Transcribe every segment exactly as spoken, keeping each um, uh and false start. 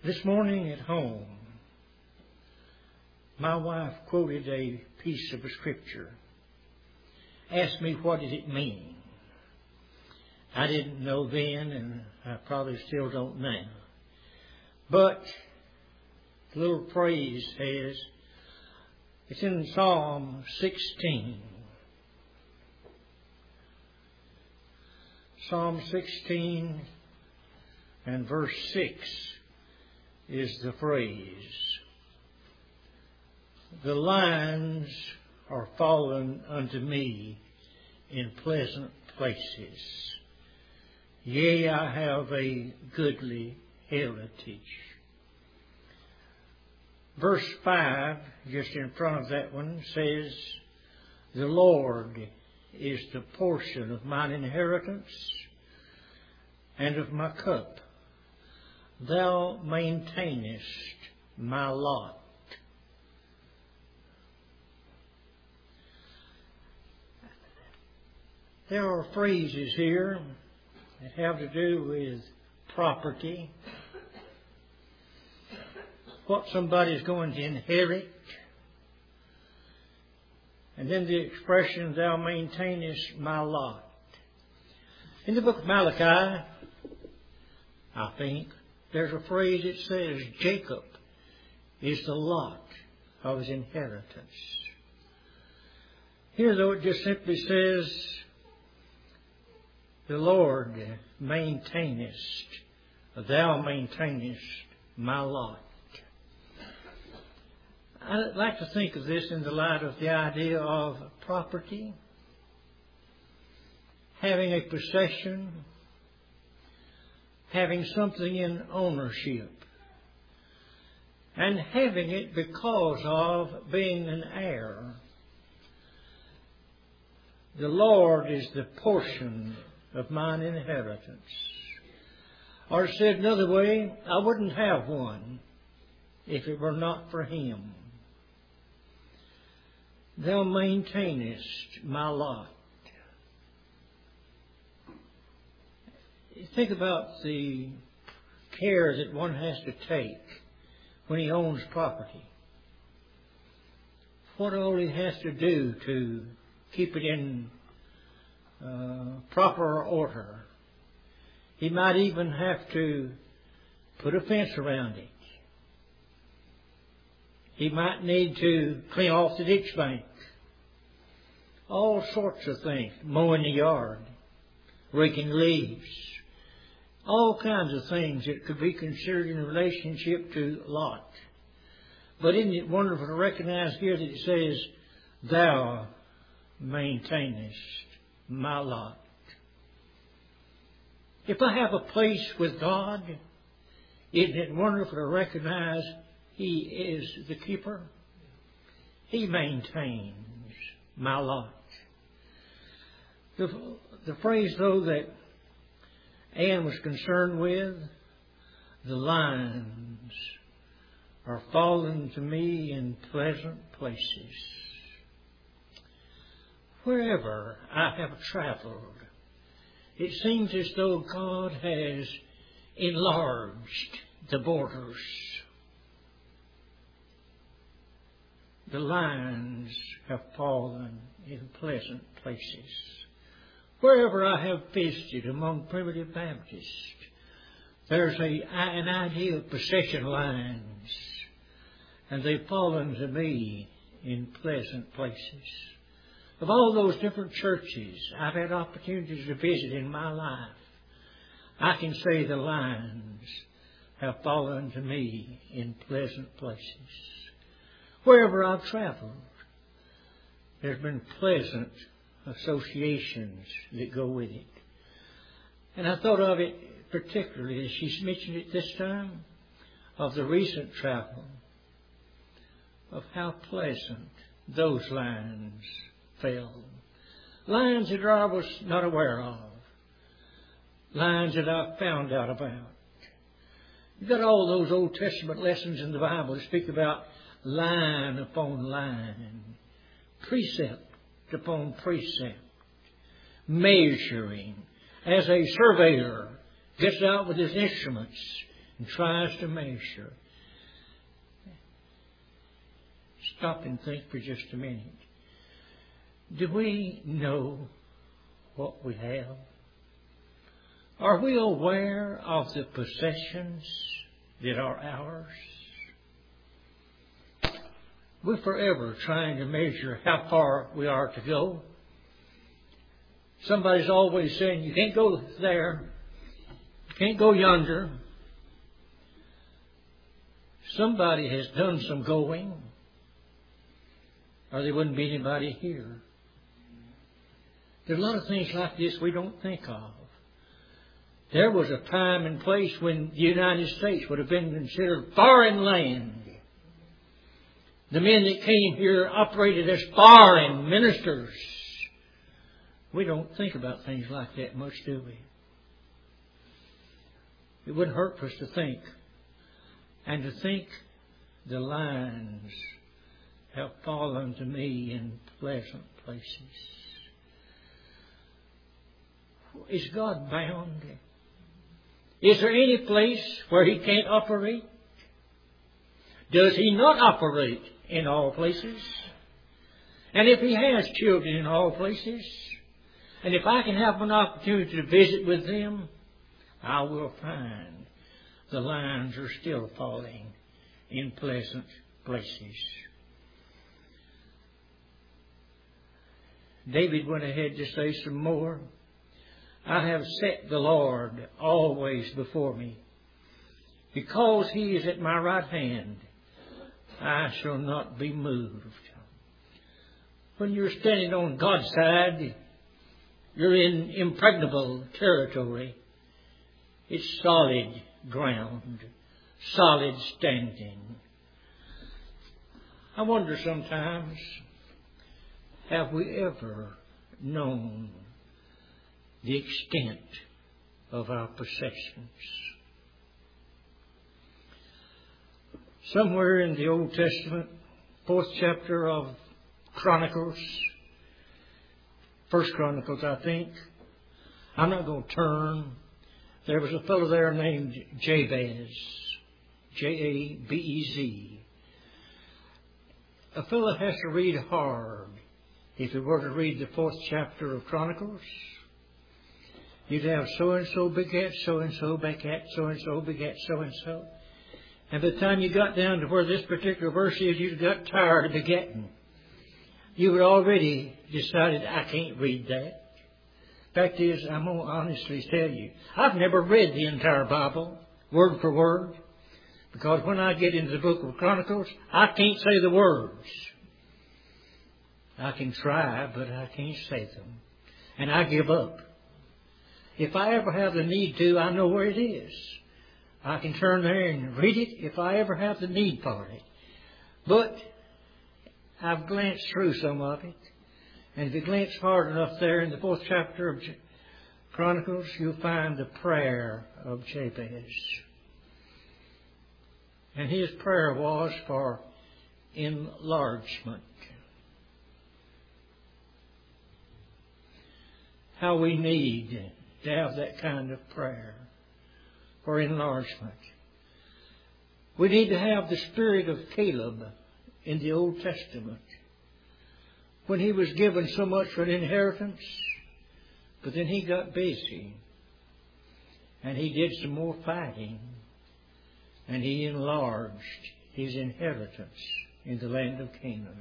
This morning at home, my wife quoted a piece of a scripture. Asked me, what did it mean? I didn't know then, and I probably still don't now. But the little phrase says, it's in Psalm sixteen. Psalm sixteen and verse six is the phrase. The lines are fallen unto me in pleasant places. Yea, I have a goodly heritage. Verse five, just in front of that one, says, the Lord is the portion of mine inheritance and of my cup. Thou maintainest my lot. There are phrases here that have to do with property, what somebody's going to inherit, and then the expression, thou maintainest my lot. In the book of Malachi, I think, there's a phrase that says, Jacob is the lot of his inheritance. Here, though, it just simply says, the Lord maintainest, thou maintainest my lot. I'd like to think of this in the light of the idea of property, having a possession, having something in ownership, and having it because of being an heir. The Lord is the portion of mine inheritance. Or said another way, I wouldn't have one if it were not for Him. Thou maintainest my lot. Think about the care that one has to take when he owns property. What all he has to do to keep it in uh, proper order. He might even have to put a fence around it. He might need to clean off the ditch bank. All sorts of things. Mowing the yard. Raking leaves. All kinds of things that could be considered in relationship to lot. But isn't it wonderful to recognize here that it says, thou maintainest my lot. If I have a place with God, isn't it wonderful to recognize He is the keeper? He maintains my lot. The, the phrase, though, that Anne was concerned with, the lines are fallen to me in pleasant places. Wherever I have traveled, it seems as though God has enlarged the borders. The lines have fallen in pleasant places. Wherever I have visited among primitive Baptists, there's a, an idea of possession lines, and they've fallen to me in pleasant places. Of all those different churches I've had opportunities to visit in my life, I can say the lines have fallen to me in pleasant places. Wherever I've traveled, there's been pleasant associations that go with it. And I thought of it particularly, as she's mentioned it this time, of the recent travel, of how pleasant those lines fell. Lines that I was not aware of. Lines that I found out about. You've got all those Old Testament lessons in the Bible that speak about line upon line, precept upon precept, measuring. As a surveyor gets out with his instruments and tries to measure. Stop and think for just a minute. Do we know what we have? Are we aware of the possessions that are ours? We're forever trying to measure how far we are to go. Somebody's always saying, you can't go there. You can't go yonder. Somebody has done some going, or there wouldn't be anybody here. There's a lot of things like this we don't think of. There was a time and place when the United States would have been considered foreign land. The men that came here operated as foreign ministers. We don't think about things like that much, do we? It wouldn't hurt for us to think. And to think the lines have fallen to me in pleasant places. Is God bound? Is there any place where He can't operate? Does He not operate in all places? And if He has children in all places, and if I can have an opportunity to visit with them, I will find the lines are still falling in pleasant places. David went ahead to say some more. I have set the Lord always before me. Because He is at my right hand, I shall not be moved. When you're standing on God's side, you're in impregnable territory. It's solid ground, solid standing. I wonder sometimes, have we ever known the extent of our possessions? Somewhere in the Old Testament, fourth chapter of Chronicles, First Chronicles, I think. I'm not going to turn. There was a fellow there named Jabez, J A B E Z. A fellow has to read hard if he were to read the fourth chapter of Chronicles. You'd have so-and-so begat, so-and-so begat, so-and-so begat, so-and-so. And by the time you got down to where this particular verse is, you got tired of begetting. You had already decided, I can't read that. Fact is, I'm going to honestly tell you, I've never read the entire Bible, word for word, because when I get into the book of Chronicles, I can't say the words. I can try, but I can't say them. And I give up. If I ever have the need to, I know where it is. I can turn there and read it if I ever have the need for it. But I've glanced through some of it. And if you glance hard enough there in the fourth chapter of Chronicles, you'll find the prayer of Jabez. And his prayer was for enlargement. How we need to have that kind of prayer for enlargement. We need to have the spirit of Caleb in the Old Testament, when he was given so much for an inheritance, but then he got busy and he did some more fighting and he enlarged his inheritance in the land of Canaan.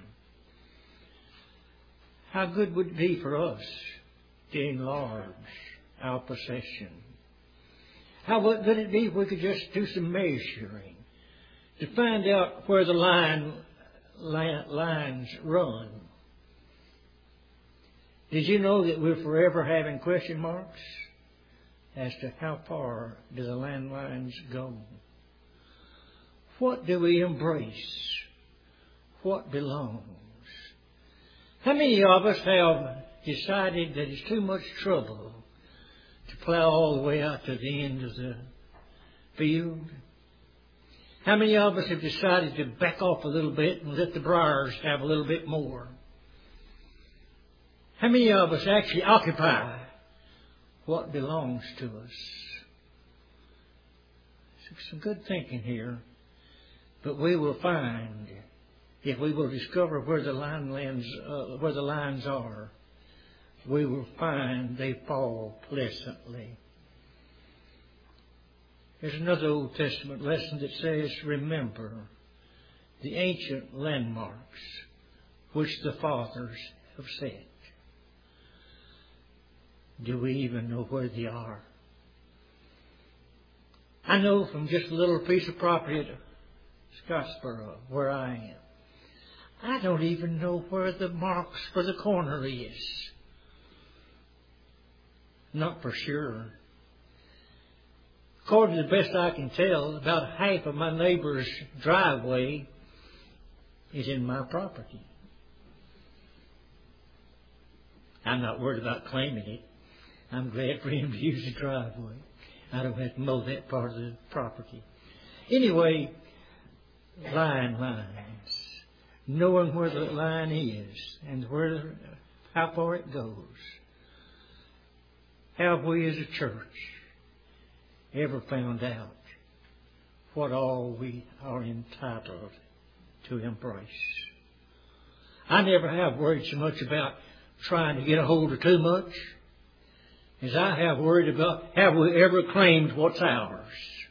How good would it be for us to enlarge our possession? How would it be if we could just do some measuring to find out where the line, line lines run? Did you know that we're forever having question marks as to how far do the landlines go? What do we embrace? What belongs? How many of us have decided that it's too much trouble to plow all the way out to the end of the field? How many of us have decided to back off a little bit and let the briars have a little bit more? How many of us actually occupy what belongs to us? some good thinking here. But we will find, if we will discover where the line lands, uh, where the lines are, we will find they fall pleasantly. There's another Old Testament lesson that says, remember the ancient landmarks which the fathers have set. Do we even know where they are? I know from just a little piece of property at Scottsboro, where I am, I don't even know where the marks for the corner is. Not for sure. According to the best I can tell, about half of my neighbor's driveway is in my property. I'm not worried about claiming it. I'm glad for him to use the driveway. I don't have to mow that part of the property. Anyway, line lines. Knowing where the line is and where, how far it goes. Have we as a church ever found out what all we are entitled to embrace? I never have worried so much about trying to get a hold of too much as I have worried about, have we ever claimed what's ours?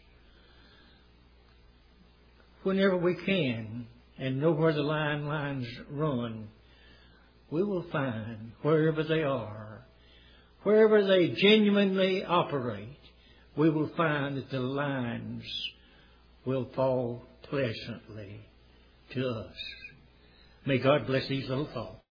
Whenever we can and know where the line lines run, we will find, wherever they are, wherever they genuinely operate, we will find that the lines will fall pleasantly to us. May God bless these little thoughts.